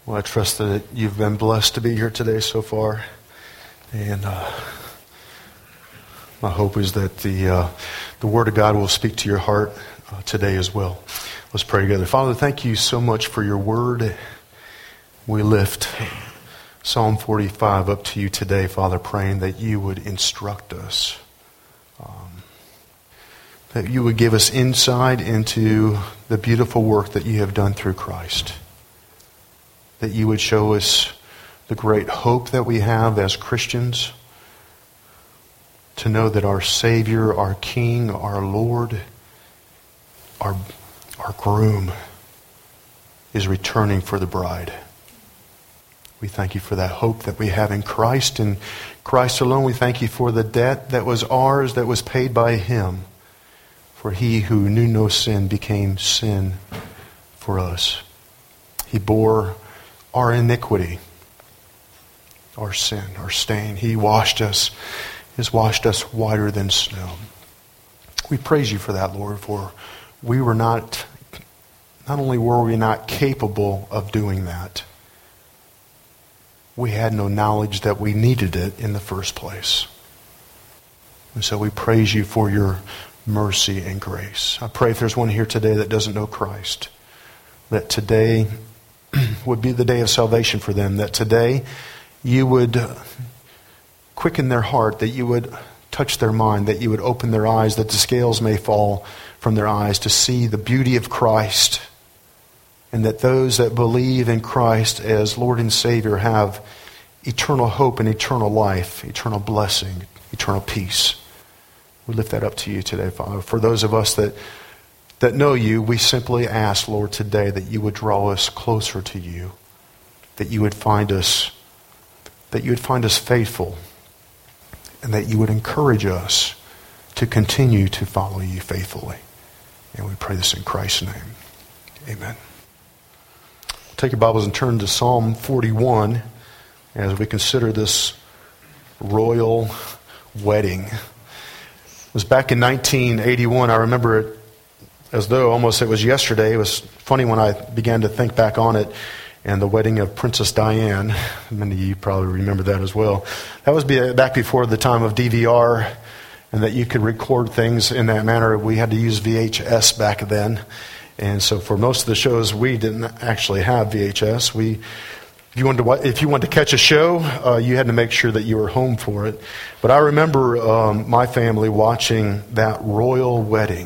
Well, I trust that you've been blessed to be here today so far. And my hope is that the Word of God will speak to your heart today as well. Let's pray together. Father, thank you so much for your Word. We lift Psalm 45 up to you today, Father, praying that you would instruct us. That you would give us insight into the beautiful work that you have done through Christ. That you would show us the great hope that we have as Christians to know that our Savior, our King, our Lord, our groom is returning for the bride. We thank you for that hope that we have in Christ and Christ alone. We thank you for the debt that was ours, that was paid by Him. For He who knew no sin became sin for us. He bore our iniquity, our sin, our stain. He washed us. He has washed us whiter than snow. We praise you for that, Lord, for we were not only were we not capable of doing that, we had no knowledge that we needed it in the first place. And so we praise you for your mercy and grace. I pray if there's one here today that doesn't know Christ, that today would be the day of salvation for them, that today you would quicken their heart, that you would touch their mind, that you would open their eyes, that the scales may fall from their eyes to see the beauty of Christ, and that those that believe in Christ as Lord and Savior have eternal hope and eternal life, eternal blessing, eternal peace. We lift that up to you today, Father. For those of us that know you, we simply ask, Lord, today that you would draw us closer to you, that you would find us faithful, and that you would encourage us to continue to follow you faithfully. And we pray this in Christ's name. Amen. Take your Bibles and turn to Psalm 41 as we consider this royal wedding. It was back in 1981. I remember it as though almost it was yesterday. It was funny when I began to think back on it, and the wedding of Princess Diana. Many of you probably remember that as well. That was back before the time of DVR, and that you could record things in that manner. We had to use VHS back then. And so for most of the shows, we didn't actually have VHS. If you wanted to catch a show, you had to make sure that you were home for it. But I remember my family watching that royal wedding.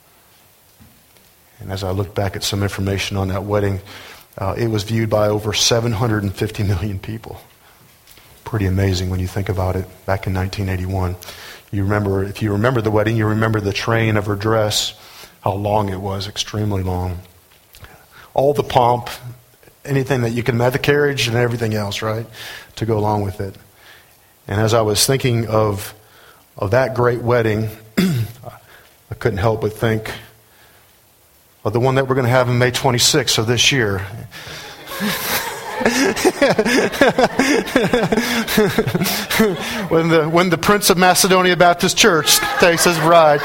And as I look back at some information on that wedding, it was viewed by over 750 million people. Pretty amazing when you think about it, back in 1981. If you remember the wedding, you remember the train of her dress, how long it was, extremely long. All the pomp, anything that you can imagine, the carriage and everything else, right, to go along with it. And as I was thinking of that great wedding, I couldn't help but think of the one that we're going to have on May 26th of this year. when the Prince of Macedonia Baptist Church takes his bride.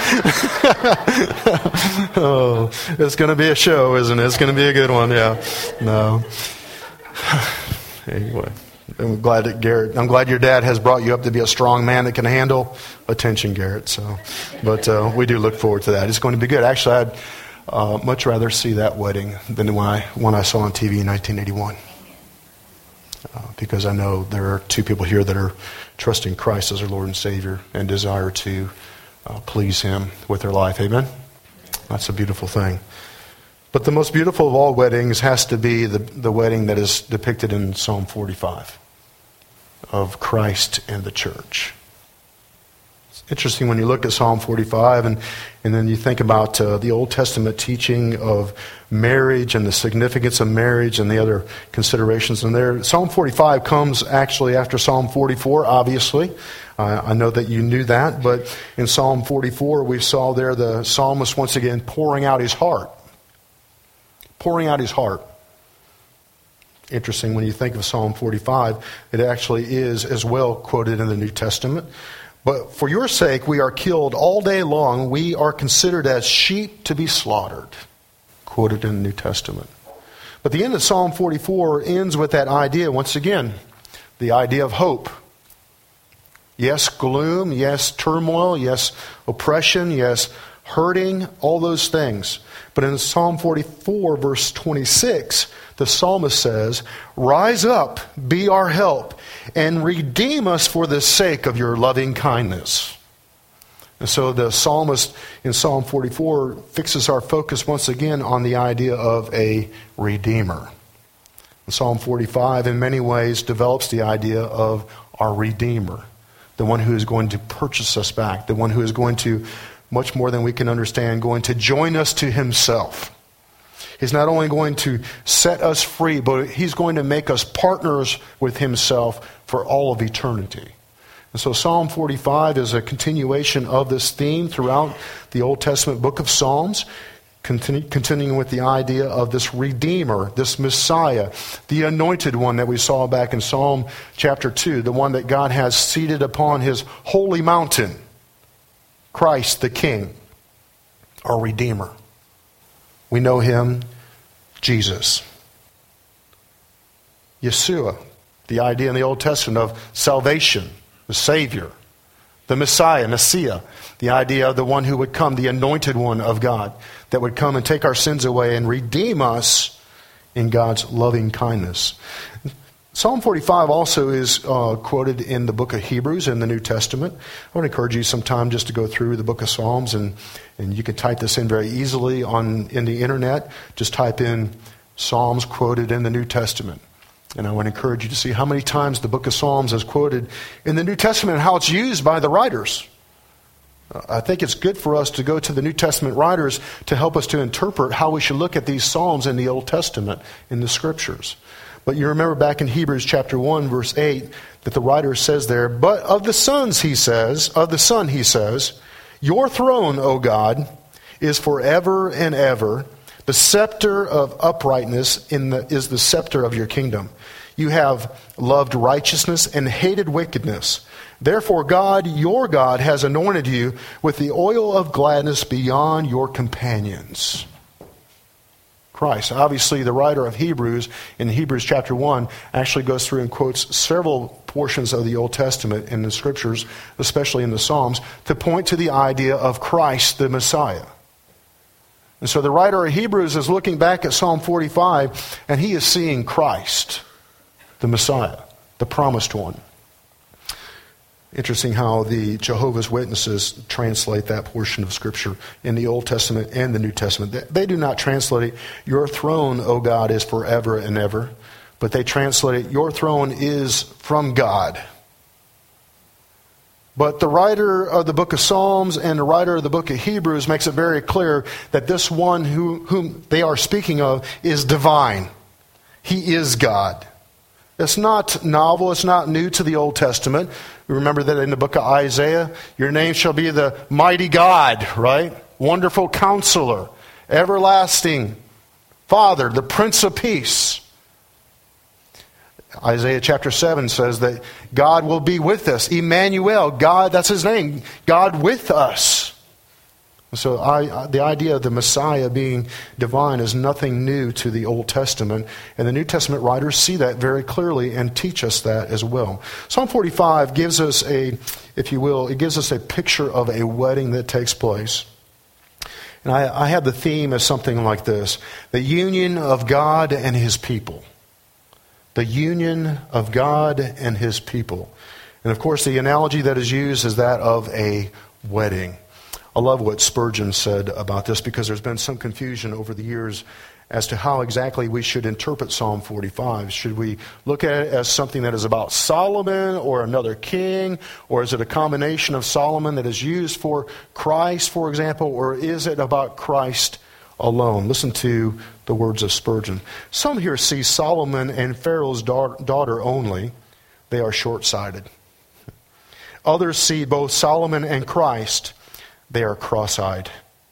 Oh, it's going to be a show, isn't it? It's going to be a good one, yeah. No. Anyway, I'm glad your dad has brought you up to be a strong man that can handle attention, Garrett. So, but we do look forward to that. It's going to be good. Actually, I'd much rather see that wedding than the one I saw on TV in 1981. Because I know there are two people here that are trusting Christ as their Lord and Savior and desire to please Him with their life. Amen? That's a beautiful thing. But the most beautiful of all weddings has to be the wedding that is depicted in Psalm 45 of Christ and the church. It's interesting when you look at Psalm 45 and then you think about the Old Testament teaching of marriage and the significance of marriage and the other considerations in there. Psalm 45 comes actually after Psalm 44, obviously. I know that you knew that, but in Psalm 44 we saw there the psalmist once again pouring out his heart. Pouring out his heart. Interesting when you think of Psalm 45, it actually is as well quoted in the New Testament. But for your sake we are killed all day long. We are considered as sheep to be slaughtered. Quoted in the New Testament. But the end of Psalm 44 ends with that idea, once again, the idea of hope. Yes, gloom, yes, turmoil, yes, oppression, yes, hurting, all those things. But in Psalm 44, verse 26, the psalmist says, "Rise up, be our help, and redeem us for the sake of your loving kindness." And so the psalmist in Psalm 44 fixes our focus once again on the idea of a redeemer. And Psalm 45 in many ways develops the idea of our redeemer, the one who is going to purchase us back, the one who is going to, much more than we can understand, going to join us to himself. He's not only going to set us free, but he's going to make us partners with himself for all of eternity. And so Psalm 45 is a continuation of this theme throughout the Old Testament book of Psalms, continuing with the idea of this Redeemer, this Messiah, the anointed one that we saw back in Psalm chapter 2, the one that God has seated upon his holy mountain, Christ the King, our Redeemer. We know him, Jesus. Yeshua, the idea in the Old Testament of salvation, the Savior, the Messiah, Messiah, the idea of the one who would come, the anointed one of God, that would come and take our sins away and redeem us in God's loving kindness. Psalm 45 also is quoted in the book of Hebrews in the New Testament. I would encourage you sometime just to go through the book of Psalms, and you can type this in very easily in the internet. Just type in Psalms quoted in the New Testament. And I would encourage you to see how many times the book of Psalms is quoted in the New Testament and how it's used by the writers. I think it's good for us to go to the New Testament writers to help us to interpret how we should look at these Psalms in the Old Testament, in the Scriptures. But you remember back in Hebrews chapter 1, verse 8, that the writer says there, "But of the sons, he says, your throne, O God, is forever and ever. The scepter of uprightness is the scepter of your kingdom. You have loved righteousness and hated wickedness. Therefore God, your God, has anointed you with the oil of gladness beyond your companions." Christ. Obviously, the writer of Hebrews, in Hebrews chapter 1, actually goes through and quotes several portions of the Old Testament in the Scriptures, especially in the Psalms, to point to the idea of Christ the Messiah. And so the writer of Hebrews is looking back at Psalm 45, and he is seeing Christ, the Messiah, the promised one. Interesting how the Jehovah's Witnesses translate that portion of Scripture in the Old Testament and the New Testament. They do not translate it, "Your throne, O God, is forever and ever," but they translate it, "Your throne is from God." But the writer of the book of Psalms and the writer of the book of Hebrews makes it very clear that this one whom they are speaking of is divine. He is God. It's not novel. It's not new to the Old Testament. We remember that in the book of Isaiah, "Your name shall be the mighty God," right? Wonderful Counselor, Everlasting Father, the Prince of Peace. Isaiah chapter 7 says that God will be with us. Emmanuel, God, that's his name. God with us. So the idea of the Messiah being divine is nothing new to the Old Testament. And the New Testament writers see that very clearly and teach us that as well. Psalm 45 gives us if you will, it gives us a picture of a wedding that takes place. And I have the theme as something like this: the union of God and his people. The union of God and his people. And of course, the analogy that is used is that of a wedding. I love what Spurgeon said about this, because there's been some confusion over the years as to how exactly we should interpret Psalm 45. Should we look at it as something that is about Solomon or another king? Or is it a combination of Solomon that is used for Christ, for example? Or is it about Christ alone? Listen to the words of Spurgeon. "Some here see Solomon and Pharaoh's daughter only. They are short-sighted. Others see both Solomon and Christ. They are cross-eyed.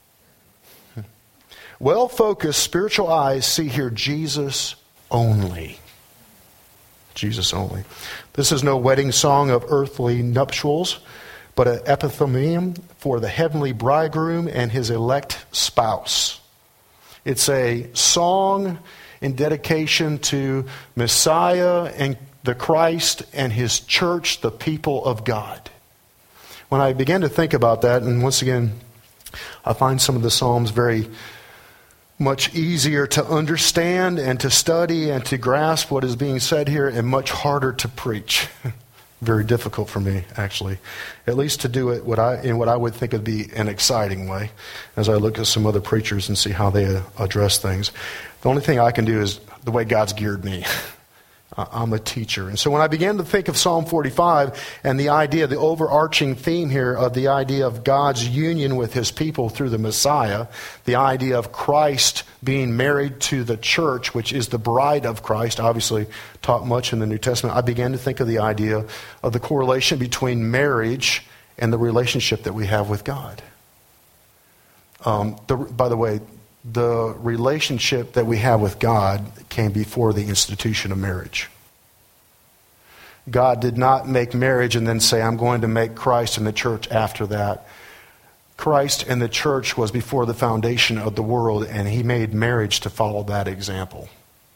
Well-focused spiritual eyes see here Jesus only." Jesus only. This is no wedding song of earthly nuptials, but an epithalamium for the heavenly bridegroom and his elect spouse. It's a song in dedication to Messiah and the Christ and His church, the people of God. When I began to think about that, and once again, I find some of the Psalms very much easier to understand and to study and to grasp what is being said here, and much harder to preach. Very difficult for me, actually. At least to do it in what I would think would be an exciting way, as I look at some other preachers and see how they address things. The only thing I can do is the way God's geared me. I'm a teacher. And so when I began to think of Psalm 45 and the idea, the overarching theme here of the idea of God's union with His people through the Messiah, the idea of Christ being married to the church, which is the bride of Christ, obviously taught much in the New Testament, I began to think of the idea of the correlation between marriage and the relationship that we have with God. By the way, the relationship that we have with God came before the institution of marriage. God did not make marriage and then say, I'm going to make Christ and the church after that. Christ and the church was before the foundation of the world, and He made marriage to follow that example.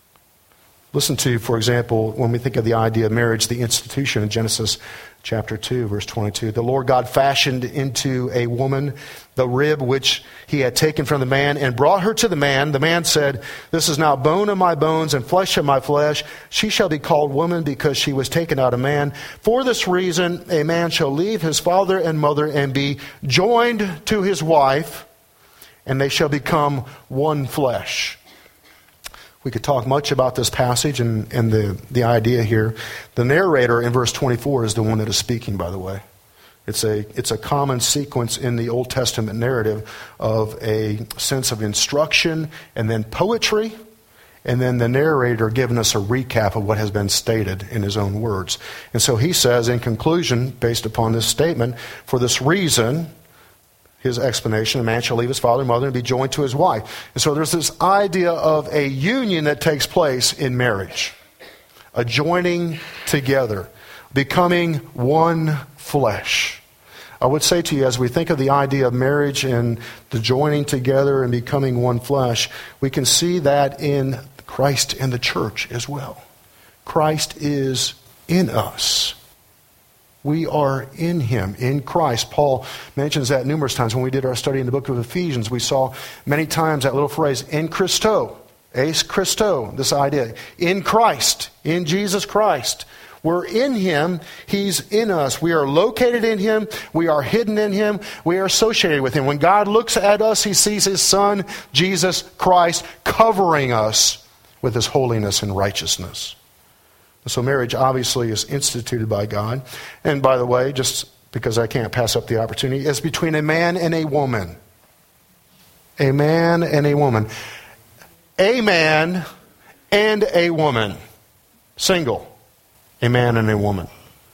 Listen to, for example, when we think of the idea of marriage, the institution in Genesis chapter 2, verse 22. The Lord God fashioned into a woman the rib which He had taken from the man and brought her to the man. The man said, this is now bone of my bones and flesh of my flesh. She shall be called woman because she was taken out of man. For this reason, a man shall leave his father and mother and be joined to his wife, and they shall become one flesh. We could talk much about this passage and the idea here. The narrator in verse 24 is the one that is speaking, by the way. It's a common sequence in the Old Testament narrative of a sense of instruction and then poetry, and then the narrator giving us a recap of what has been stated in his own words. And so he says, in conclusion, based upon this statement, for this reason, his explanation, a man shall leave his father and mother and be joined to his wife. And so there's this idea of a union that takes place in marriage. A joining together. Becoming one flesh. I would say to you, as we think of the idea of marriage and the joining together and becoming one flesh, we can see that in Christ and the church as well. Christ is in us. We are in Him, in Christ. Paul mentions that numerous times. When we did our study in the book of Ephesians, we saw many times that little phrase, in Christo, eis Christo, this idea. In Christ, in Jesus Christ. We're in Him, He's in us. We are located in Him, we are hidden in Him, we are associated with Him. When God looks at us, He sees His Son, Jesus Christ, covering us with His holiness and righteousness. So marriage obviously is instituted by God. And by the way, just because I can't pass up the opportunity, is between a man and a woman. A man and a woman. A man and a woman. Single. A man and a woman.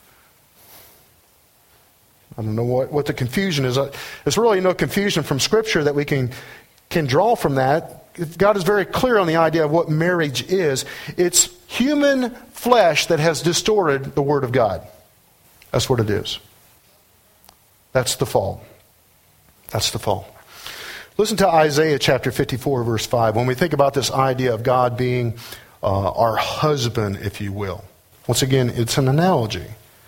I don't know what the confusion is. There's really no confusion from Scripture that we can draw from that. God is very clear on the idea of what marriage is. It's human flesh that has distorted the Word of God. That's what it is. That's the fall. That's the fall. Listen to Isaiah chapter 54, verse 5. When we think about this idea of God being our husband, if you will. Once again, it's an analogy.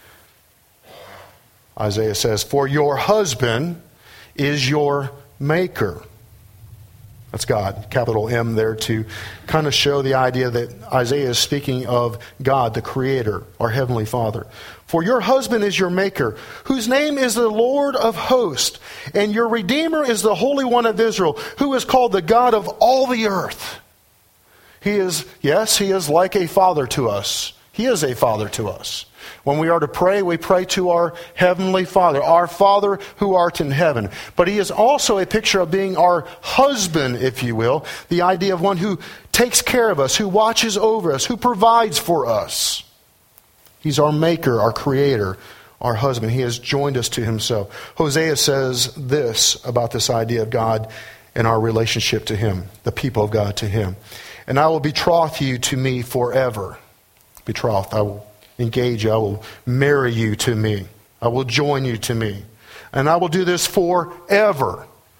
Isaiah says, for your husband is your maker. That's God, capital M there, to kind of show the idea that Isaiah is speaking of God, the Creator, our Heavenly Father. For your husband is your maker, whose name is the Lord of hosts, and your Redeemer is the Holy One of Israel, who is called the God of all the earth. He is like a father to us. He is a father to us. When we are to pray, we pray to our Heavenly Father, our Father who art in heaven. But He is also a picture of being our husband, if you will. The idea of one who takes care of us, who watches over us, who provides for us. He's our maker, our creator, our husband. He has joined us to Himself. Hosea says this about this idea of God and our relationship to Him, the people of God to Him. And I will betroth you to me forever. Betrothed, I will engage you. I will marry you to me. I will join you to me. And I will do this forever.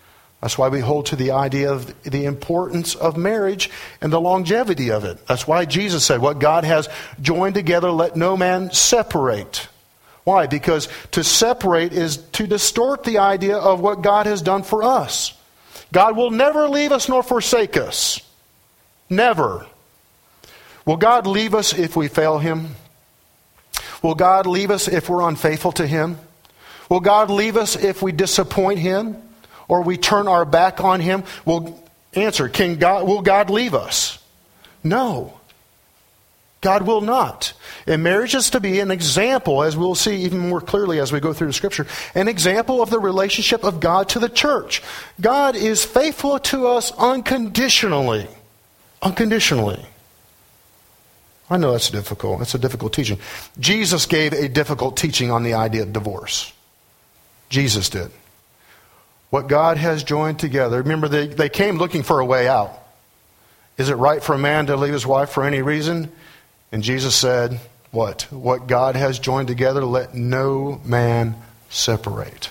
That's why we hold to the idea of the importance of marriage and the longevity of it. That's why Jesus said, what God has joined together, let no man separate. Why? Because to separate is to distort the idea of what God has done for us. God will never leave us nor forsake us. Never. Will God leave us if we fail Him? Will God leave us if we're unfaithful to Him? Will God leave us if we disappoint Him or we turn our back on Him? Will God leave us? No. God will not. And marriage is to be an example, as we'll see even more clearly as we go through the Scripture, an example of the relationship of God to the church. God is faithful to us unconditionally. Unconditionally. I know that's difficult. That's a difficult teaching. Jesus gave a difficult teaching on the idea of divorce. Jesus did. What God has joined together. Remember, they came looking for a way out. Is it right for a man to leave his wife for any reason? And Jesus said, what? What God has joined together, let no man separate.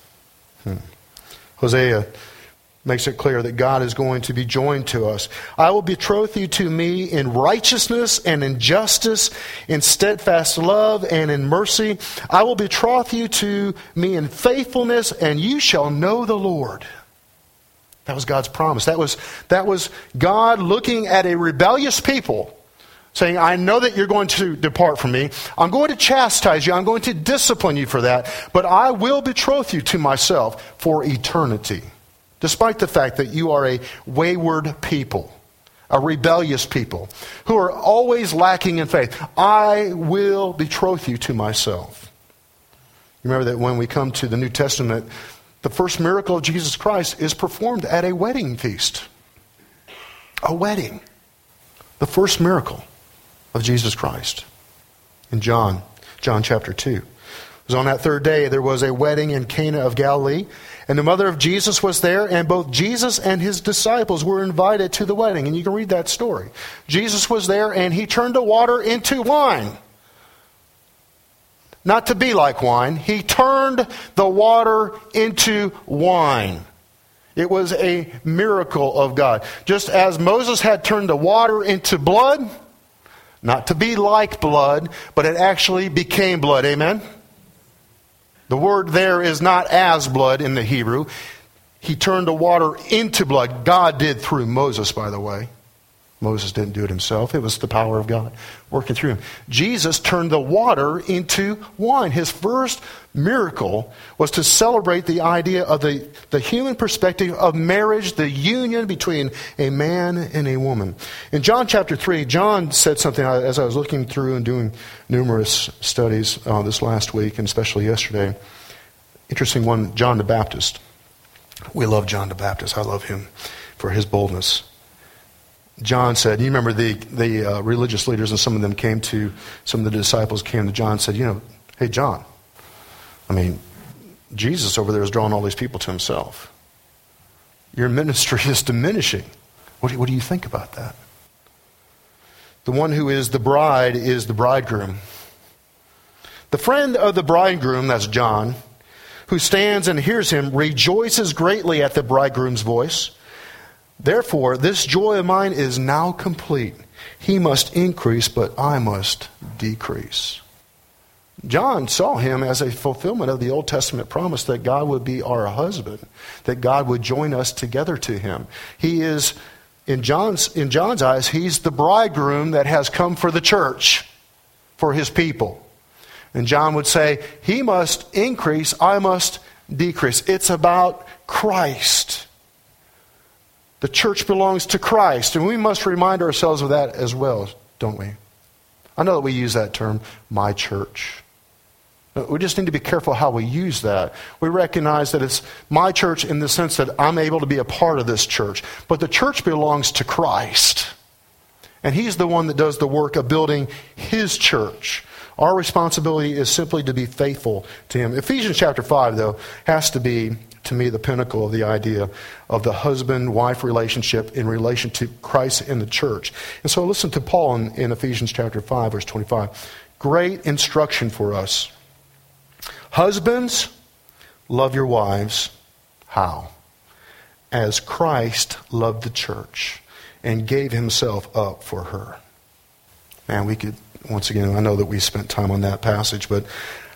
Hosea makes it clear that God is going to be joined to us. I will betroth you to me in righteousness and in justice, in steadfast love and in mercy. I will betroth you to me in faithfulness, and you shall know the Lord. That was God's promise. That was God looking at a rebellious people, saying, I know that you're going to depart from me. I'm going to chastise you. I'm going to discipline you for that. But I will betroth you to myself for eternity. Despite the fact that you are a wayward people, a rebellious people, who are always lacking in faith, I will betroth you to myself. Remember that when we come to the New Testament, the first miracle of Jesus Christ is performed at a wedding feast. A wedding. The first miracle of Jesus Christ. In John chapter 2. It was on that third day, there was a wedding in Cana of Galilee, and the mother of Jesus was there, and both Jesus and his disciples were invited to the wedding. And you can read that story. Jesus was there, and he turned the water into wine. Not to be like wine. He turned the water into wine. It was a miracle of God. Just as Moses had turned the water into blood, not to be like blood, but it actually became blood. Amen? The word there is not as blood in the Hebrew. He turned the water into blood. God did through Moses, by the way. Moses didn't do it himself. It was the power of God working through him. Jesus turned the water into wine. His first miracle was to celebrate the idea of the human perspective of marriage, the union between a man and a woman. In John chapter 3, John said something as I was looking through and doing numerous studies this last week, and especially yesterday. Interesting one, John the Baptist. We love John the Baptist. I love him for his boldness. John said, you remember the religious leaders, and some of the disciples came to John and said, hey John, Jesus over there is drawing all these people to himself. Your ministry is diminishing. What do you think about that? The one who is the bride is the bridegroom. The friend of the bridegroom, that's John, who stands and hears him, rejoices greatly at the bridegroom's voice. Therefore, this joy of mine is now complete. He must increase, but I must decrease. John saw him as a fulfillment of the Old Testament promise that God would be our husband, that God would join us together to him. He is, in John's eyes, he's the bridegroom that has come for the church, for his people. And John would say, he must increase, I must decrease. It's about Christ. The church belongs to Christ, and we must remind ourselves of that as well, don't we? I know that we use that term, my church. We just need to be careful how we use that. We recognize that it's my church in the sense that I'm able to be a part of this church. But the church belongs to Christ. And he's the one that does the work of building his church. Our responsibility is simply to be faithful to him. Ephesians chapter 5, though, has to be, to me, the pinnacle of the idea of the husband-wife relationship in relation to Christ and the church. And so listen to Paul in Ephesians chapter 5, verse 25. Great instruction for us. Husbands, love your wives. How? as Christ loved the church and gave himself up for her. Man, we could, once again, I know that we spent time on that passage, but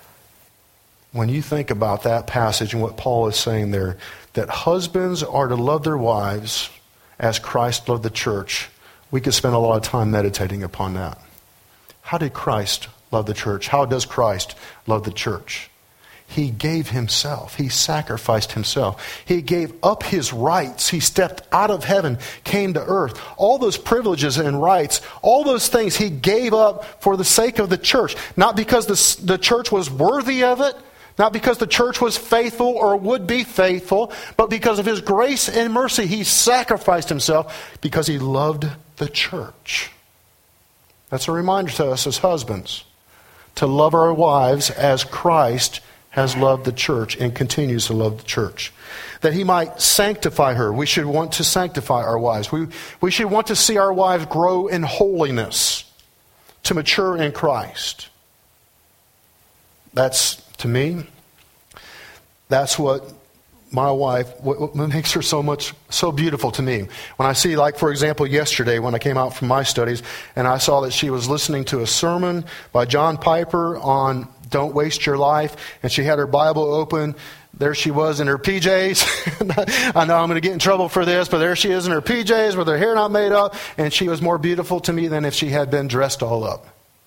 when you think about that passage and what Paul is saying there, that husbands are to love their wives as Christ loved the church, we could spend a lot of time meditating upon that. How did Christ love the church? How does Christ love the church? He gave himself. He sacrificed himself. He gave up his rights. He stepped out of heaven, came to earth. All those privileges and rights, all those things he gave up for the sake of the church. Not because the church was worthy of it, not because the church was faithful or would be faithful, but because of his grace and mercy, he sacrificed himself because he loved the church. That's a reminder to us as husbands to love our wives as Christ has loved the church and continues to love the church. That he might sanctify her. We should want to sanctify our wives. We should want to see our wives grow in holiness, to mature in Christ. That's, to me, that's what my wife, what makes her so beautiful to me. When I see, like, for example, yesterday when I came out from my studies and I saw that she was listening to a sermon by John Piper on Don't Waste Your Life, and she had her Bible open. There she was in her PJs. I know I'm going to get in trouble for this, but there she is in her PJs with her hair not made up, and she was more beautiful to me than if she had been dressed all up.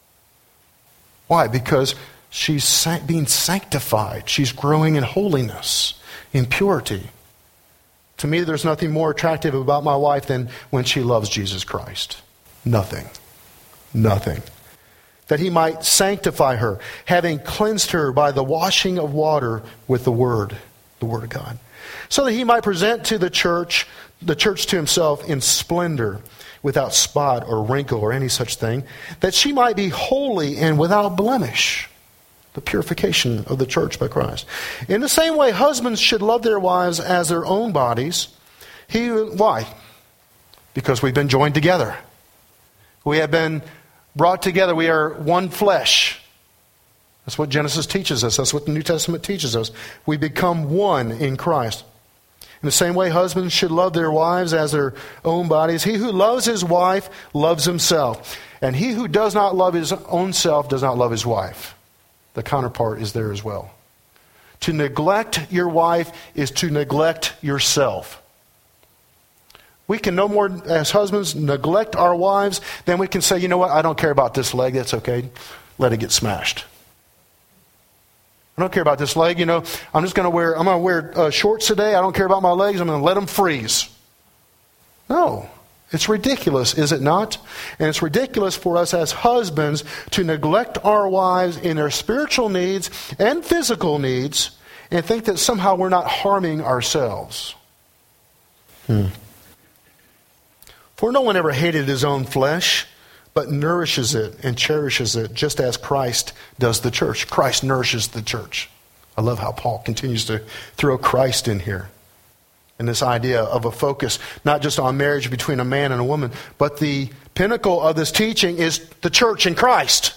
Why? Because she's being sanctified. She's growing in holiness, in purity. To me, there's nothing more attractive about my wife than when she loves Jesus Christ. Nothing. Nothing. That he might sanctify her, having cleansed her by the washing of water with the Word of God. So that he might present to the church to himself in splendor, without spot or wrinkle or any such thing, that she might be holy and without blemish. The purification of the church by Christ. In the same way, husbands should love their wives as their own bodies. Why? Because we've been joined together. We have been brought together. We are one flesh. That's what Genesis teaches us. That's what the New Testament teaches us. We become one in Christ. In the same way, husbands should love their wives as their own bodies. He who loves his wife loves himself. And he who does not love his own self does not love his wife. The counterpart is there as well. To neglect your wife is to neglect yourself. We can no more, as husbands, neglect our wives than we can say, you know what, I don't care about this leg, that's okay. Let it get smashed. I don't care about this leg, I'm going to wear shorts today. I don't care about my legs. I'm going to let them freeze. No. It's ridiculous, is it not? And it's ridiculous for us as husbands to neglect our wives in their spiritual needs and physical needs and think that somehow we're not harming ourselves. For no one ever hated his own flesh, but nourishes it and cherishes it, just as Christ does the church. Christ nourishes the church. I love how Paul continues to throw Christ in here. And this idea of a focus, not just on marriage between a man and a woman, but the pinnacle of this teaching is the church in Christ.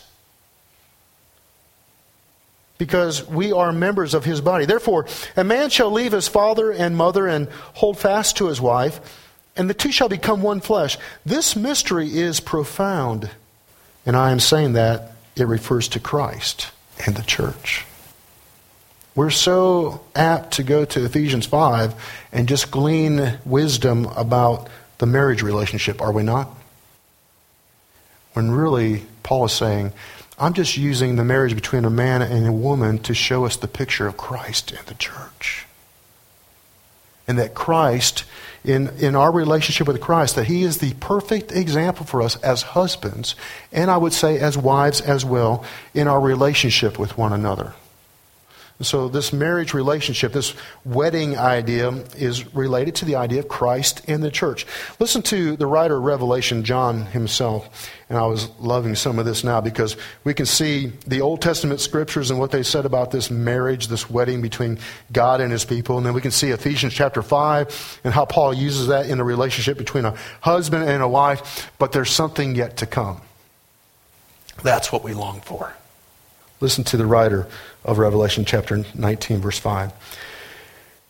Because we are members of his body. Therefore, a man shall leave his father and mother and hold fast to his wife, and the two shall become one flesh. This mystery is profound. And I am saying that it refers to Christ and the church. We're so apt to go to Ephesians 5 and just glean wisdom about the marriage relationship, are we not? When really, Paul is saying, I'm just using the marriage between a man and a woman to show us the picture of Christ and the church. And that Christ, in our relationship with Christ, that he is the perfect example for us as husbands, and I would say as wives as well, in our relationship with one another. So this marriage relationship, this wedding idea, is related to the idea of Christ and the church. Listen to the writer of Revelation, John himself. And I was loving some of this now because we can see the Old Testament scriptures and what they said about this marriage, this wedding between God and his people. And then we can see Ephesians chapter 5 and how Paul uses that in the relationship between a husband and a wife. But there's something yet to come. That's what we long for. Listen to the writer of Revelation chapter 19, verse 5.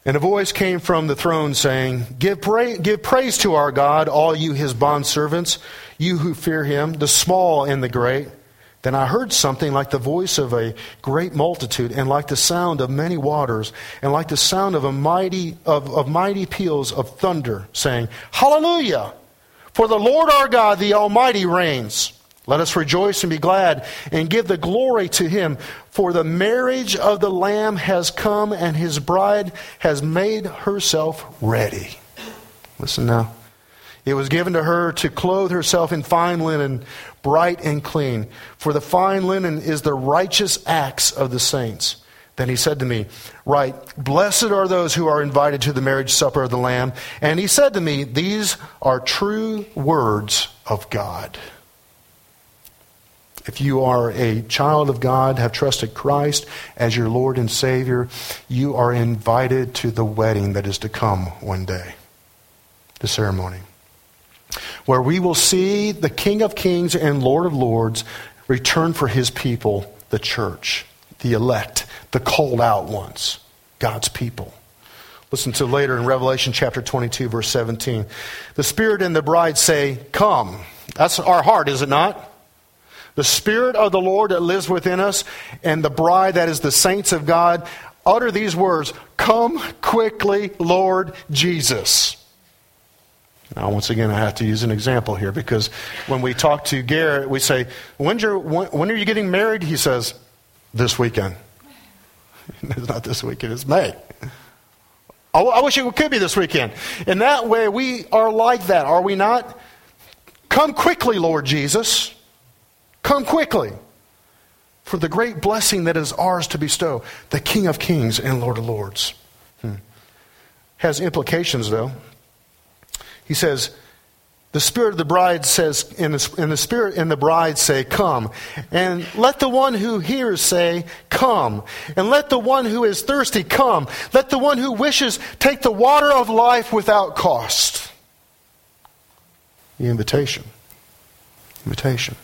And a voice came from the throne saying, give praise to our God, all you his bondservants, you who fear him, the small and the great. Then I heard something like the voice of a great multitude, and like the sound of many waters, and like the sound of mighty peals of thunder, saying, Hallelujah! For the Lord our God, the Almighty, reigns. Let us rejoice and be glad, and give the glory to him. For the marriage of the Lamb has come, and his bride has made herself ready. Listen now. It was given to her to clothe herself in fine linen, bright and clean. For the fine linen is the righteous acts of the saints. Then he said to me, Write, blessed are those who are invited to the marriage supper of the Lamb. And he said to me, These are true words of God. If you are a child of God, have trusted Christ as your Lord and Savior, you are invited to the wedding that is to come one day. The ceremony, where we will see the King of Kings and Lord of Lords return for his people, the church, the elect, the called out ones, God's people. Listen to later in Revelation chapter 22, verse 17. The Spirit and the bride say, Come. That's our heart, is it not? The Spirit of the Lord that lives within us, and the bride that is the saints of God, utter these words, Come quickly, Lord Jesus. Now, once again, I have to use an example here, because when we talk to Garrett, we say, when are you getting married? He says, this weekend. It's not this weekend, it's May. I wish it could be this weekend. In that way, we are like that, are we not? Come quickly, Lord Jesus. Come quickly. For the great blessing that is ours to bestow, the King of Kings and Lord of Lords. Has implications, though. He says, the Spirit of the bride says, and the Spirit and the bride say, Come. And let the one who hears say, Come. And let the one who is thirsty come. Let the one who wishes take the water of life without cost. The invitation. Invitation.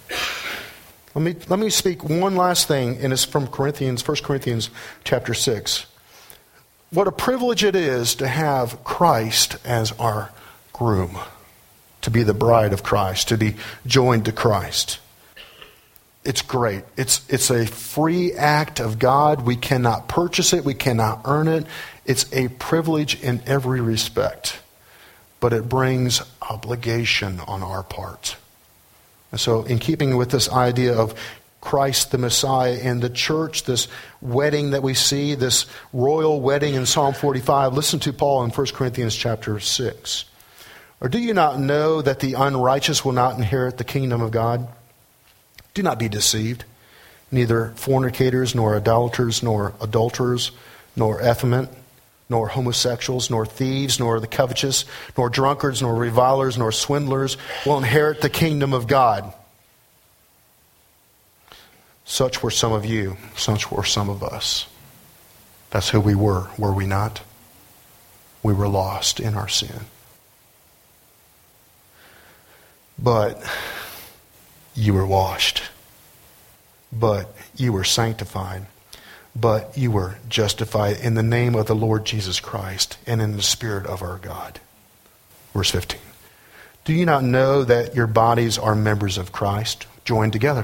Let me speak one last thing, and it's from 1 Corinthians chapter 6. What a privilege it is to have Christ as our groom, to be the bride of Christ, to be joined to Christ. It's great. It's a free act of God. We cannot purchase it. We cannot earn it. It's a privilege in every respect. But it brings obligation on our part. And so in keeping with this idea of Christ the Messiah and the church, this wedding that we see, this royal wedding in Psalm 45, listen to Paul in 1 Corinthians chapter 6. Or do you not know that the unrighteous will not inherit the kingdom of God? Do not be deceived. Neither fornicators, nor idolaters, nor adulterers, nor effeminate, nor homosexuals, nor thieves, nor the covetous, nor drunkards, nor revilers, nor swindlers will inherit the kingdom of God. Such were some of you. Such were some of us. That's who we were we not? We were lost in our sin. But you were washed. But you were sanctified. But you were justified in the name of the Lord Jesus Christ and in the Spirit of our God. Verse 15. Do you not know that your bodies are members of Christ, joined together?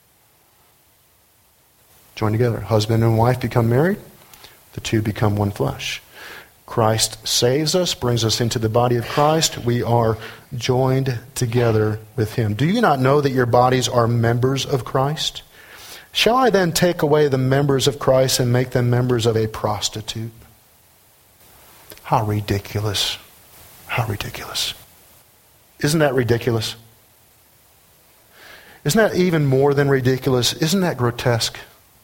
Joined together. Husband and wife become married. The two become one flesh. Christ saves us, brings us into the body of Christ. We are joined together with Him. Do you not know that your bodies are members of Christ? Shall I then take away the members of Christ and make them members of a prostitute? How ridiculous. How ridiculous. Isn't that ridiculous? Isn't that even more than ridiculous? Isn't that grotesque?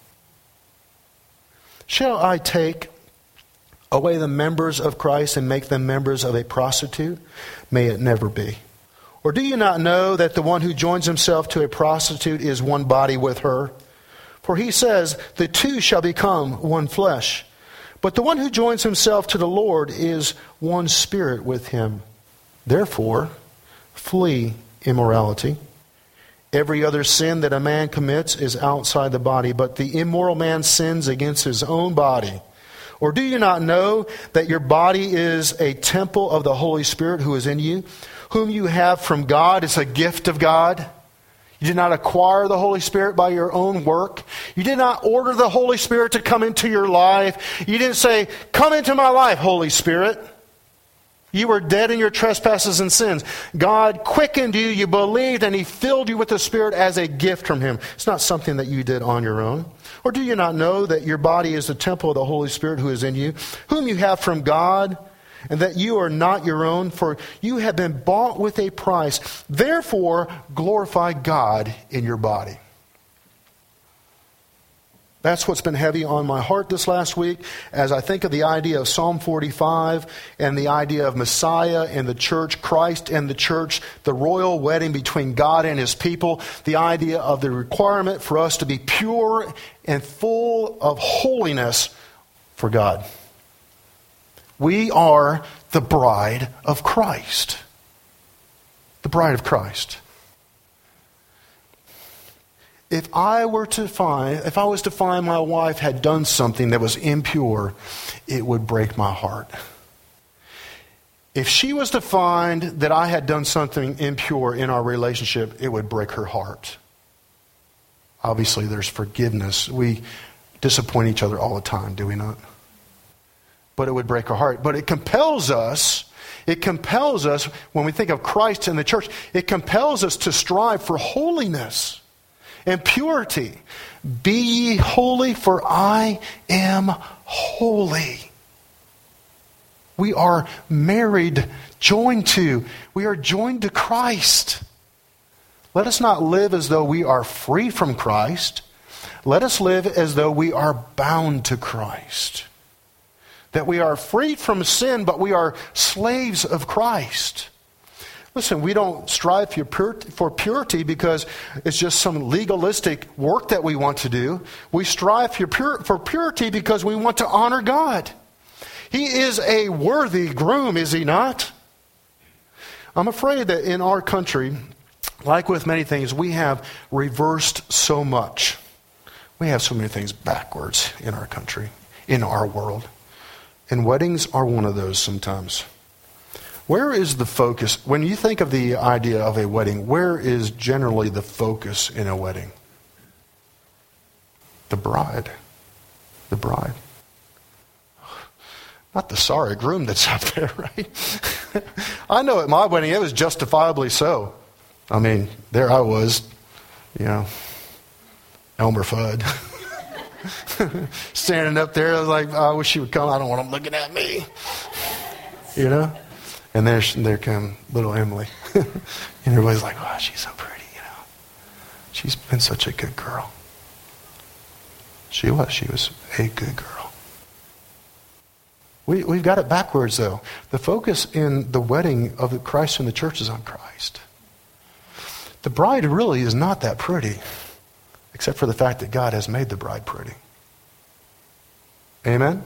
Shall I take away the members of Christ and make them members of a prostitute? May it never be. Or do you not know that the one who joins himself to a prostitute is one body with her? For he says, the two shall become one flesh. But the one who joins himself to the Lord is one spirit with him. Therefore, flee immorality. Every other sin that a man commits is outside the body, but the immoral man sins against his own body. Or do you not know that your body is a temple of the Holy Spirit who is in you, whom you have from God? It's a gift of God. You did not acquire the Holy Spirit by your own work. You did not order the Holy Spirit to come into your life. You didn't say, come into my life, Holy Spirit. You were dead in your trespasses and sins. God quickened you, you believed, and He filled you with the Spirit as a gift from Him. It's not something that you did on your own. Or do you not know that your body is the temple of the Holy Spirit who is in you, whom you have from God, and that you are not your own, for you have been bought with a price. Therefore, glorify God in your body. That's what's been heavy on my heart this last week as I think of the idea of Psalm 45 and the idea of Messiah and the church, Christ and the church, the royal wedding between God and His people, the idea of the requirement for us to be pure and full of holiness for God. We are the bride of Christ. The bride of Christ. If I was to find my wife had done something that was impure, it would break my heart. If she was to find that I had done something impure in our relationship, it would break her heart. Obviously, there's forgiveness. We disappoint each other all the time, do we not? But it would break our heart. But it compels us when we think of Christ and the church, it compels us to strive for holiness and purity. Be ye holy, for I am holy. We are married, we are joined to Christ. Let us not live as though we are free from Christ. Let us live as though we are bound to Christ. That we are freed from sin, but we are slaves of Christ. Listen, we don't strive for purity because it's just some legalistic work that we want to do. We strive for purity because we want to honor God. He is a worthy groom, is He not? I'm afraid that in our country, like with many things, we have reversed so much. We have so many things backwards in our country, in our world. And weddings are one of those sometimes. Where is the focus? When you think of the idea of a wedding, where is generally the focus in a wedding? The bride. The bride. Not the sorry groom that's up there, right? I know at my wedding it was justifiably so. I mean, there I was, Elmer Fudd. Standing up there, I was like, I wish she would come. I don't want them looking at me. And there come little Emily. And everybody's like, wow, she's so pretty, She's been such a good girl. She was a good girl. We've got it backwards, though. The focus in the wedding of Christ and the church is on Christ. The bride really is not that pretty, except for the fact that God has made the bride pretty. Amen?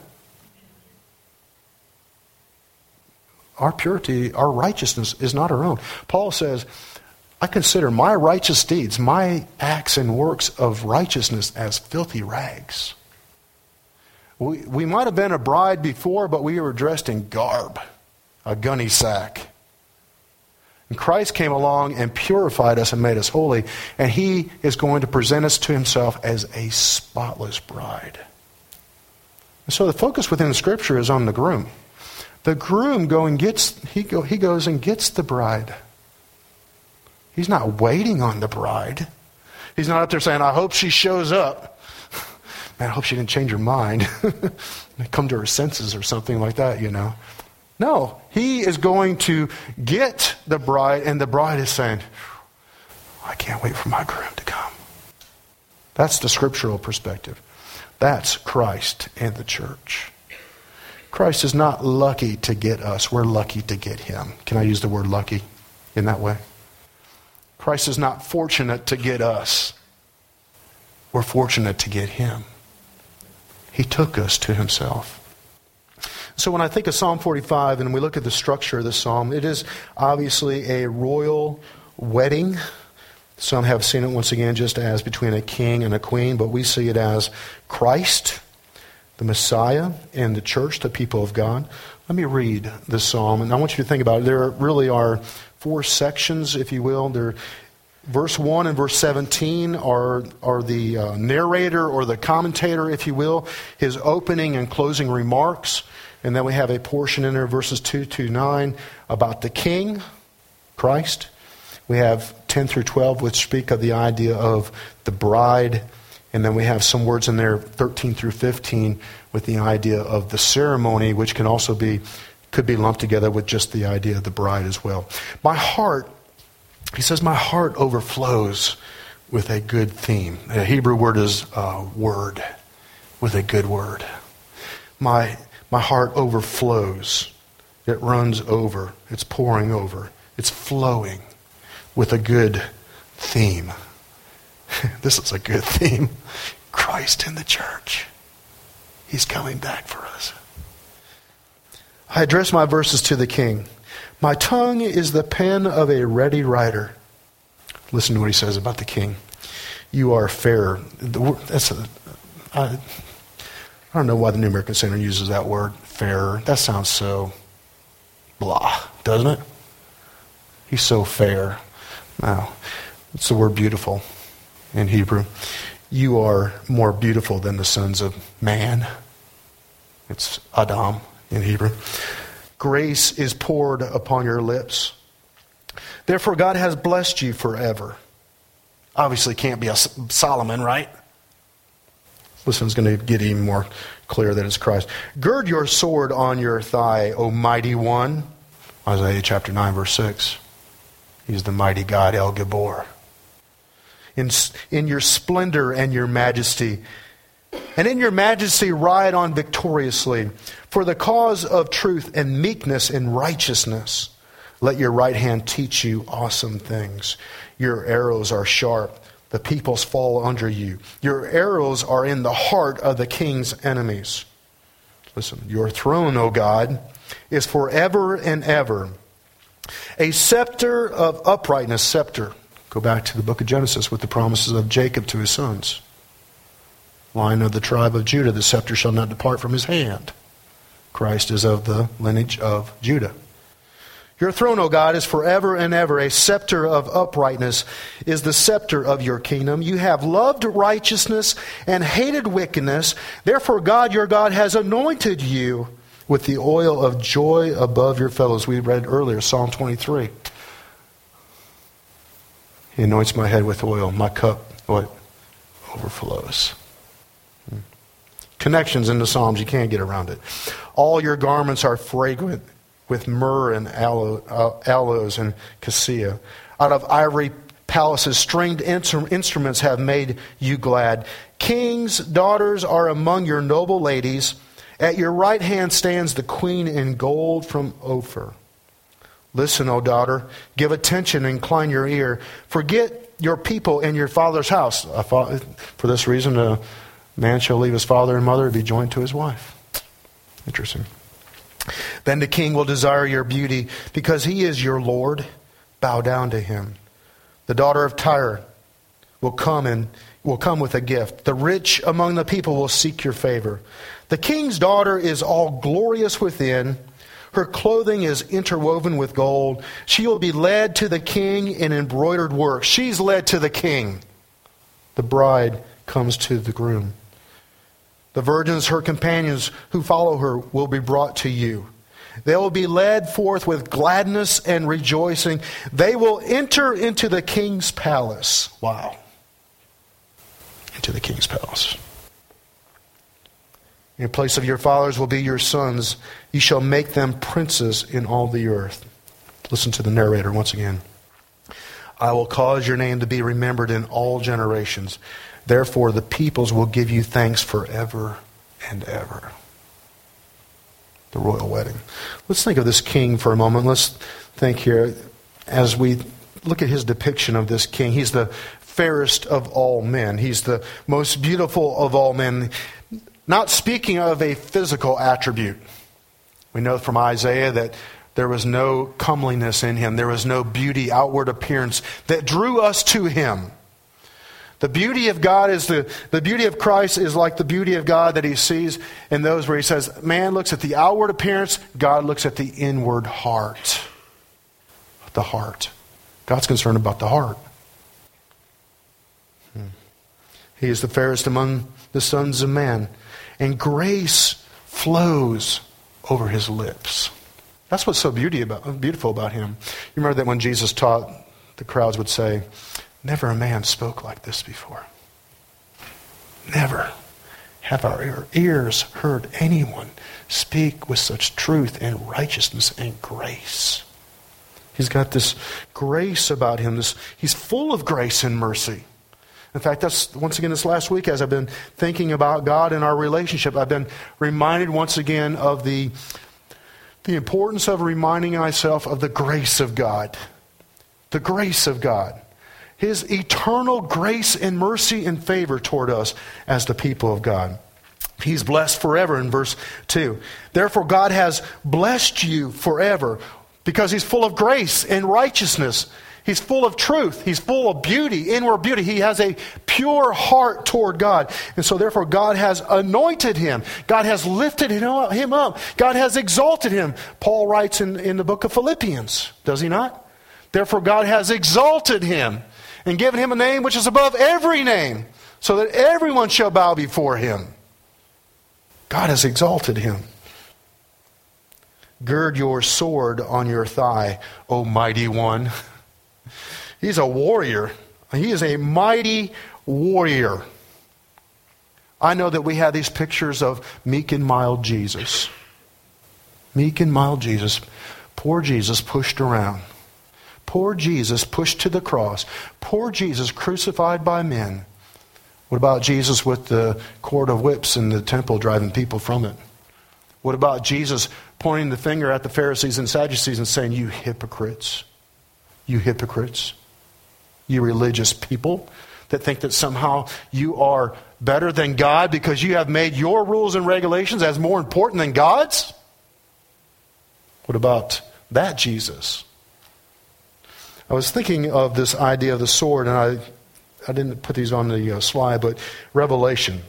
Our purity, our righteousness is not our own. Paul says, I consider my righteous deeds, my acts and works of righteousness as filthy rags. We might have been a bride before, but we were dressed in garb, a gunny sack. And Christ came along and purified us and made us holy, and He is going to present us to Himself as a spotless bride. And so the focus within the Scripture is on the groom. The groom he goes and gets the bride. He's not waiting on the bride. He's not up there saying, I hope she shows up. Man, I hope she didn't change her mind. Come to her senses or something like that, No, he is going to get the bride, and the bride is saying, I can't wait for my groom to come. That's the scriptural perspective. That's Christ and the church. Christ is not lucky to get us. We're lucky to get Him. Can I use the word lucky in that way? Christ is not fortunate to get us. We're fortunate to get Him. He took us to Himself. So when I think of Psalm 45 and we look at the structure of the psalm, it is obviously a royal wedding. Some have seen it once again just as between a king and a queen, but we see it as Christ, the Messiah and the church, the people of God. Let me read this psalm, and I want you to think about it. There really are 4 sections, if you will. Verse 1 and verse 17 are the narrator or the commentator, if you will, his opening and closing remarks. And then we have a portion in there, verses 2 to 9, about the King, Christ. We have 10 through 12, which speak of the idea of the bride. And then we have some words in there, 13 through 15, with the idea of the ceremony, which could be lumped together with just the idea of the bride as well. My heart, he says, my heart overflows with a good theme. The Hebrew word is word, with a good word. My heart overflows. It runs over. It's pouring over. It's flowing with a good theme. This is a good theme. Christ in the church. He's coming back for us. I address my verses to the King. My tongue is the pen of a ready writer. Listen to what he says about the King. You are fair. I don't know why the New American Standard uses that word, fair. That sounds so blah, doesn't it? He's so fair. No, it's the word beautiful in Hebrew. You are more beautiful than the sons of man. It's Adam in Hebrew. Grace is poured upon your lips. Therefore, God has blessed you forever. Obviously, can't be a Solomon, right? Listen, it's going to get even more clear that it's Christ. Gird your sword on your thigh, O mighty one. Isaiah chapter 9, verse 6. He's the mighty God, El Gibor. In your splendor and your majesty. And in your majesty ride on victoriously. For the cause of truth and meekness and righteousness. Let your right hand teach you awesome things. Your arrows are sharp. The peoples fall under you. Your arrows are in the heart of the king's enemies. Listen, your throne, O God, is forever and ever. A scepter of uprightness, scepter. Go back to the book of Genesis with the promises of Jacob to his sons. Lion of the tribe of Judah, the scepter shall not depart from his hand. Christ is of the lineage of Judah. Your throne, O God, is forever and ever. A scepter of uprightness is the scepter of your kingdom. You have loved righteousness and hated wickedness. Therefore, God, your God, has anointed you with the oil of joy above your fellows. We read earlier, Psalm 23. He anoints my head with oil. My cup, what? Overflows. Connections in the Psalms, you can't get around it. All your garments are fragrant with myrrh and aloes and cassia. Out of ivory palaces, stringed instruments have made you glad. Kings' daughters are among your noble ladies. At your right hand stands the queen in gold from Ophir. Listen, O daughter, give attention, incline your ear. Forget your people and your father's house. For this reason, a man shall leave his father and mother and be joined to his wife. Interesting. Then the king will desire your beauty, because he is your Lord. Bow down to him. The daughter of Tyre will come with a gift. The rich among the people will seek your favor. The king's daughter is all glorious within. Her clothing is interwoven with gold. She will be led to the king in embroidered work. She's led to the king. The bride comes to the groom. The virgins, her companions who follow her, will be brought to you. They will be led forth with gladness and rejoicing. They will enter into the king's palace. Wow. Into the king's palace. In place of your fathers will be your sons. You shall make them princes in all the earth. Listen to the narrator once again. I will cause your name to be remembered in all generations. Therefore, the peoples will give you thanks forever and ever. The royal wedding. Let's think of this king for a moment. Let's think here as we look at his depiction of this king. He's the fairest of all men. He's the most beautiful of all men. Not speaking of a physical attribute. We know from Isaiah that there was no comeliness in him. There was no beauty, outward appearance that drew us to him. The beauty of God is the beauty of Christ is like the beauty of God that he sees in those where he says, man looks at the outward appearance, God looks at the inward heart. The heart. God's concerned about the heart. He is the fairest among the sons of man, and grace flows over his lips. That's what's so beautiful about him. You remember that when Jesus taught, the crowds would say, never a man spoke like this before. Never have our ears heard anyone speak with such truth and righteousness and grace. He's got this grace about him. He's full of grace and mercy. In fact, that's once again this last week as I've been thinking about God and our relationship, I've been reminded once again of the importance of reminding myself of the grace of God. The grace of God. His eternal grace and mercy and favor toward us as the people of God. He's blessed forever in verse 2. Therefore God has blessed you forever because he's full of grace and righteousness. He's full of truth. He's full of beauty, inward beauty. He has a pure heart toward God. And so therefore God has anointed him. God has lifted him up. God has exalted him. Paul writes in the book of Philippians, does he not? Therefore God has exalted him and given him a name which is above every name, so that everyone shall bow before him. God has exalted him. Gird your sword on your thigh, O mighty one. He's a warrior. He is a mighty warrior. I know that we have these pictures of meek and mild Jesus. Meek and mild Jesus. Poor Jesus pushed around. Poor Jesus pushed to the cross. Poor Jesus crucified by men. What about Jesus with the cord of whips in the temple driving people from it? What about Jesus pointing the finger at the Pharisees and Sadducees and saying, you hypocrites. You hypocrites. You religious people that think that somehow you are better than God because you have made your rules and regulations as more important than God's? What about that Jesus? I was thinking of this idea of the sword, and I didn't put these on the slide, but Revelation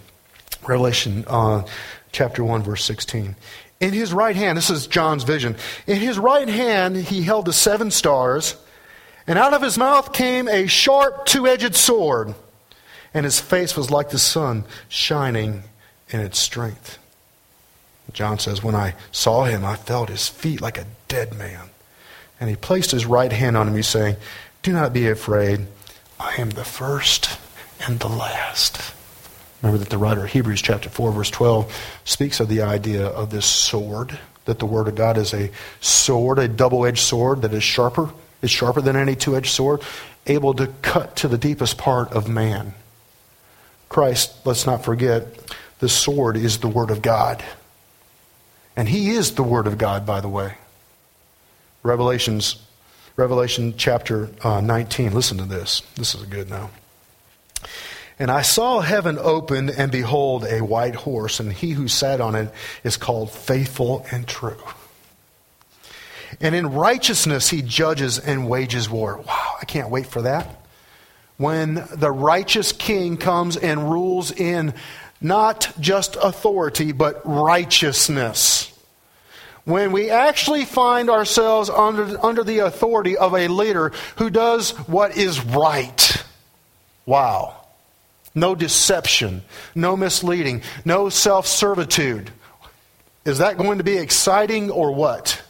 chapter 1, verse 16. In his right hand, this is John's vision, in his right hand he held the 7 stars, and out of his mouth came a sharp 2-edged sword, and his face was like the sun shining in its strength. John says, when I saw him, I felt his feet like a dead man. And he placed his right hand on him, saying, do not be afraid. I am the first and the last. Remember that the writer of Hebrews chapter 4, verse 12 speaks of the idea of this sword, that the Word of God is a sword, a double-edged sword that is sharper than any 2-edged sword, able to cut to the deepest part of man. Christ, let's not forget, the sword is the Word of God. And he is the Word of God, by the way. Revelation chapter 19. Listen to this. This is good now. And I saw heaven opened, and behold, a white horse, and he who sat on it is called Faithful and True. And in righteousness he judges and wages war. Wow, I can't wait for that. When the righteous king comes and rules in not just authority, but righteousness. When we actually find ourselves under the authority of a leader who does what is right. Wow. No deception, no misleading, no self-servitude. Is that going to be exciting or what?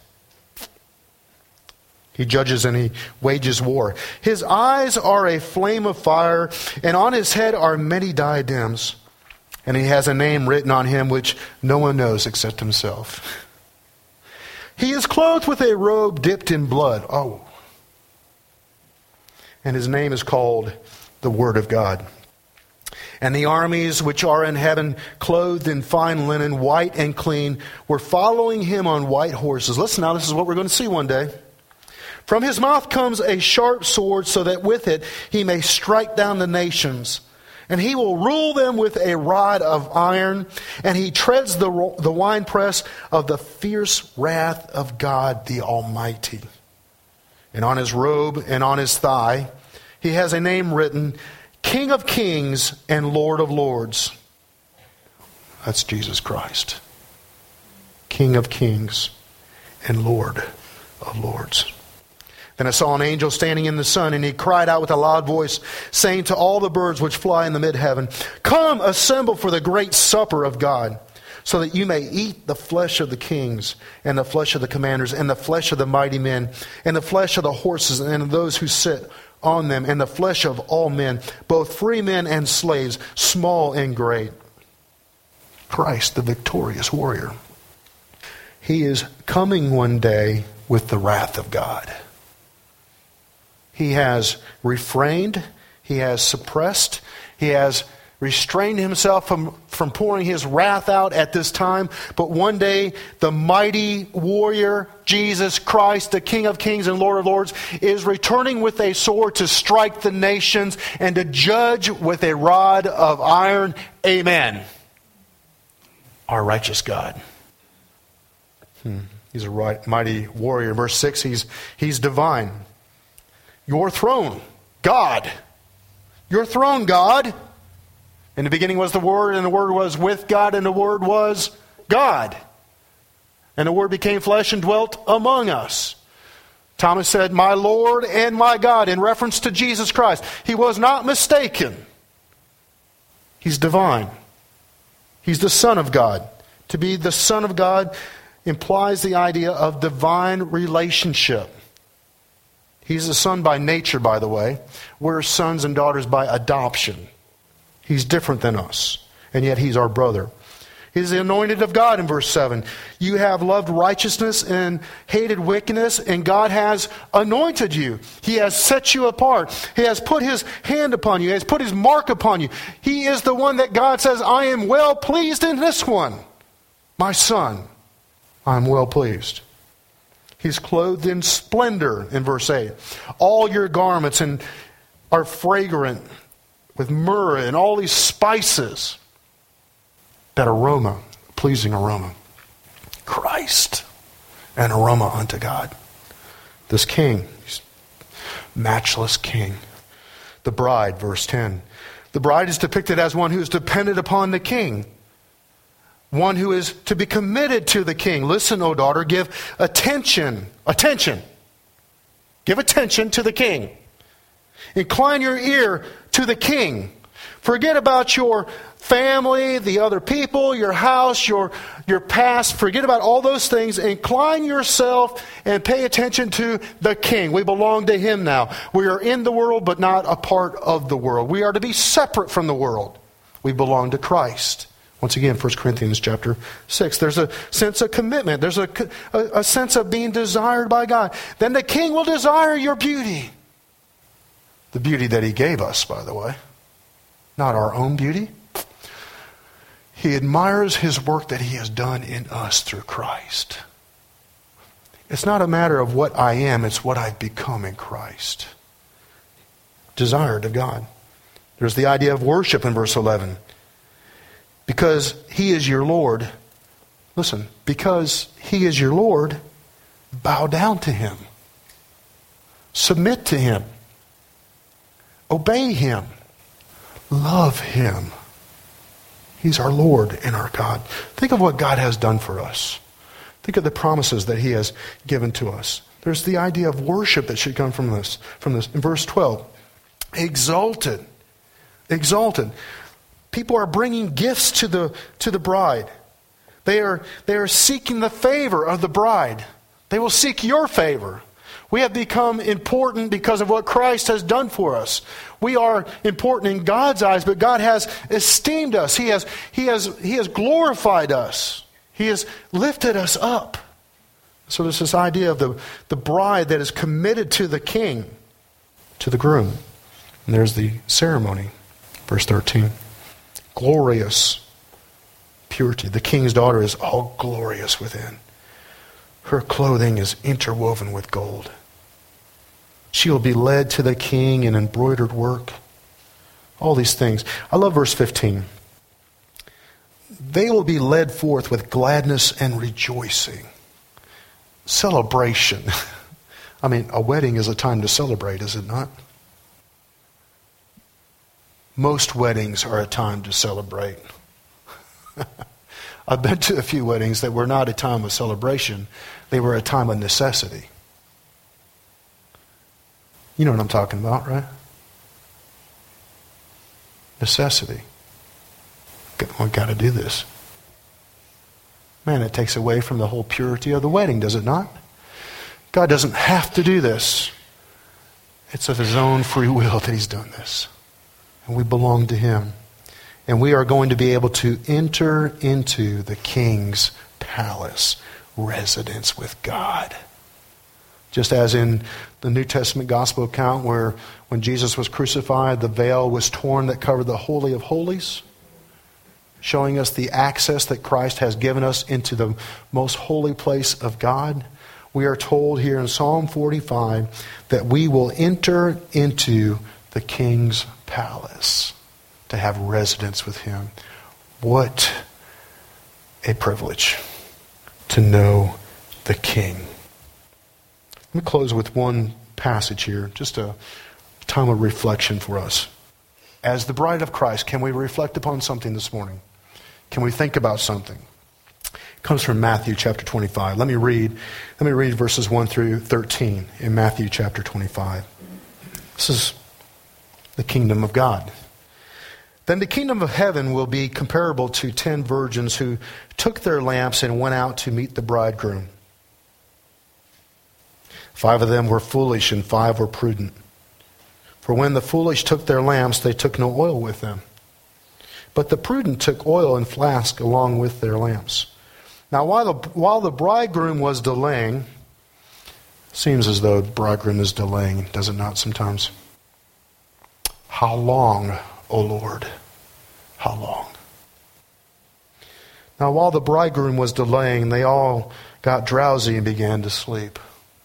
He judges and he wages war. His eyes are a flame of fire, and on his head are many diadems. And he has a name written on him which no one knows except himself. He is clothed with a robe dipped in blood. Oh. And his name is called the Word of God. And the armies which are in heaven, clothed in fine linen, white and clean, were following him on white horses. Listen now, this is what we're going to see one day. From his mouth comes a sharp sword, so that with it he may strike down the nations. And he will rule them with a rod of iron, and he treads the winepress of the fierce wrath of God the Almighty. And on his robe and on his thigh he has a name written, King of kings and Lord of lords. That's Jesus Christ. King of kings and Lord of lords. Then I saw an angel standing in the sun, and he cried out with a loud voice, saying to all the birds which fly in the mid-heaven, "Come, assemble for the great supper of God, so that you may eat the flesh of the kings, and the flesh of the commanders, and the flesh of the mighty men, and the flesh of the horses, and of those who sit on them, and the flesh of all men, both free men and slaves, small and great." Christ, the victorious warrior. He is coming one day with the wrath of God. He has refrained, he has suppressed, he has restrained himself from pouring his wrath out at this time. But one day, the mighty warrior, Jesus Christ, the King of kings and Lord of lords, is returning with a sword to strike the nations and to judge with a rod of iron. Amen. Our righteous God. He's a mighty warrior. Verse 6, he's divine. Your throne, God. Your throne, God. In the beginning was the Word, and the Word was with God, and the Word was God. And the Word became flesh and dwelt among us. Thomas said, "My Lord and my God," in reference to Jesus Christ. He was not mistaken. He's divine. He's the Son of God. To be the Son of God implies the idea of divine relationship. He's a son by nature, by the way. We're sons and daughters by adoption. He's different than us, and yet he's our brother. He's the anointed of God in verse 7. You have loved righteousness and hated wickedness, and God has anointed you. He has set you apart. He has put his hand upon you. He has put his mark upon you. He is the one that God says, "I am well pleased in this one. My son, I am well pleased." He's clothed in splendor in verse 8. All your garments are fragrant with myrrh and all these spices. That aroma, pleasing aroma. Christ, an aroma unto God. This king, matchless king. The bride, verse 10. The bride is depicted as one who is dependent upon the king. One who is to be committed to the king. Listen, O daughter, give attention. Attention. Give attention to the king. Incline your ear to the king. Forget about your family, the other people, your house, your past. Forget about all those things. Incline yourself and pay attention to the king. We belong to him now. We are in the world, but not a part of the world. We are to be separate from the world. We belong to Christ. Once again, 1 Corinthians chapter 6. There's a sense of commitment. There's a sense of being desired by God. Then the king will desire your beauty. The beauty that he gave us, by the way. Not our own beauty. He admires his work that he has done in us through Christ. It's not a matter of what I am, it's what I've become in Christ. Desired of God. There's the idea of worship in verse 11. Because he is your Lord. Listen, because he is your Lord, bow down to him. Submit to him. Obey him. Love him. He's our Lord and our God. Think of what God has done for us. Think of the promises that he has given to us. There's the idea of worship that should come from this. In verse 12. Exalted. Exalted. People are bringing gifts to the bride. They are seeking the favor of the bride. They will seek your favor. We have become important because of what Christ has done for us. We are important in God's eyes, but God has esteemed us. He has glorified us. He has lifted us up. So there's this idea of the bride that is committed to the king, to the groom. And there's the ceremony. Verse 13. Glorious purity. The king's daughter is all glorious within. Her clothing is interwoven with gold. She will be led to the king in embroidered work. All these things. I love verse 15. They will be led forth with gladness and rejoicing. Celebration. I mean, a wedding is a time to celebrate, is it not? most weddings are a time to celebrate. I've been to a few weddings that were not a time of celebration. They were a time of necessity. You know what I'm talking about, right? Necessity. We've got to do this. Man, it takes away from the whole purity of the wedding, does it not? God doesn't have to do this. It's of His own free will that He's done this. And we belong to Him. And we are going to be able to enter into the King's palace, residence with God. Just as in the New Testament gospel account where when Jesus was crucified, the veil was torn that covered the Holy of Holies, showing us the access that Christ has given us into the most holy place of God. We are told here in Psalm 45 that we will enter into the King's palace to have residence with Him. What a privilege to know the King. Let me close with one passage here, just a time of reflection for us. As the bride of Christ, can we reflect upon something this morning? Can we think about something? It comes from Matthew chapter 25. Let me read verses 1 through 13 in Matthew chapter 25. This is the kingdom of God. Then the kingdom of heaven will be comparable to 10 virgins who took their lamps and went out to meet the bridegroom. 5 of them were foolish and 5 were prudent. For when the foolish took their lamps, they took no oil with them. But the prudent took oil in flask along with their lamps. Now while the bridegroom was delaying, seems as though the bridegroom is delaying, does it not sometimes? How long, O Lord? How long? Now while the bridegroom was delaying, they all got drowsy and began to sleep.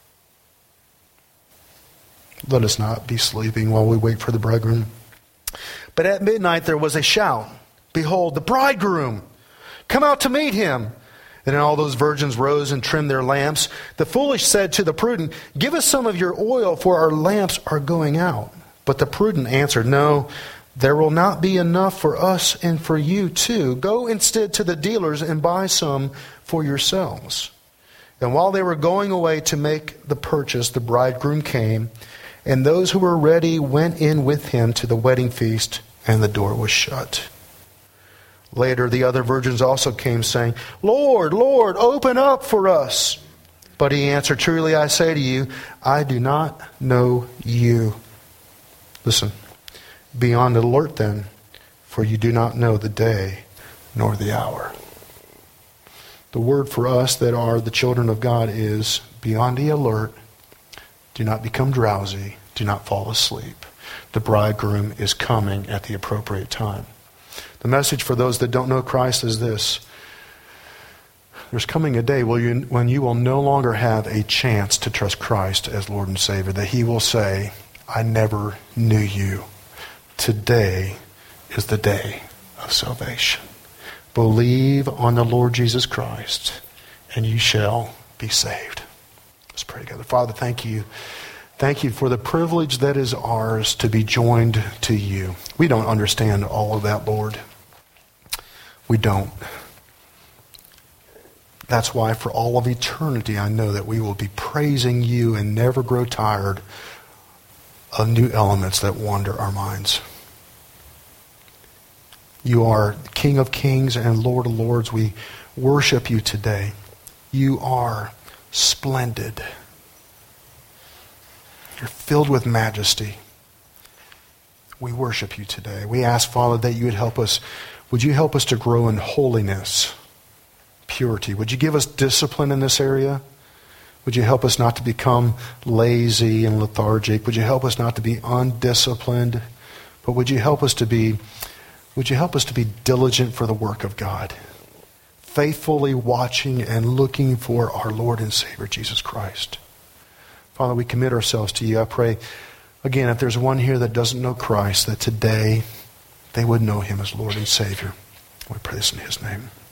Let us not be sleeping while we wait for the bridegroom. But at midnight there was a shout, "Behold, the bridegroom! Come out to meet him!" And then all those virgins rose and trimmed their lamps. The foolish said to the prudent, "Give us some of your oil, for our lamps are going out." But the prudent answered, "No, there will not be enough for us and for you too. Go instead to the dealers and buy some for yourselves." And while they were going away to make the purchase, the bridegroom came, and those who were ready went in with him to the wedding feast, and the door was shut. Later the other virgins also came, saying, "Lord, Lord, open up for us." But he answered, "Truly I say to you, I do not know you." Listen, be on the alert then, for you do not know the day nor the hour. The word for us that are the children of God is, be on the alert. Do not become drowsy. Do not fall asleep. The bridegroom is coming at the appropriate time. The message for those that don't know Christ is this. There's coming a day when you will no longer have a chance to trust Christ as Lord and Savior. That He will say, "I never knew you. Today is the day of salvation. Believe on the Lord Jesus Christ, and you shall be saved." Let's pray together. Father, thank you. Thank you for the privilege that is ours to be joined to you. We don't understand all of that, Lord. We don't. That's why for all of eternity I know that we will be praising you and never grow tired of new elements that wander our minds. You are King of Kings and Lord of Lords. We worship you today. You are splendid. You're filled with majesty. We worship you today. We ask, Father, that you would help us. Would you help us to grow in holiness, purity? Would you give us discipline in this area? Would you help us not to become lazy and lethargic? Would you help us not to be undisciplined? But would you help us to be diligent for the work of God? Faithfully watching and looking for our Lord and Savior, Jesus Christ. Father, we commit ourselves to you. I pray, again, if there's one here that doesn't know Christ, that today they would know him as Lord and Savior. We pray this in his name.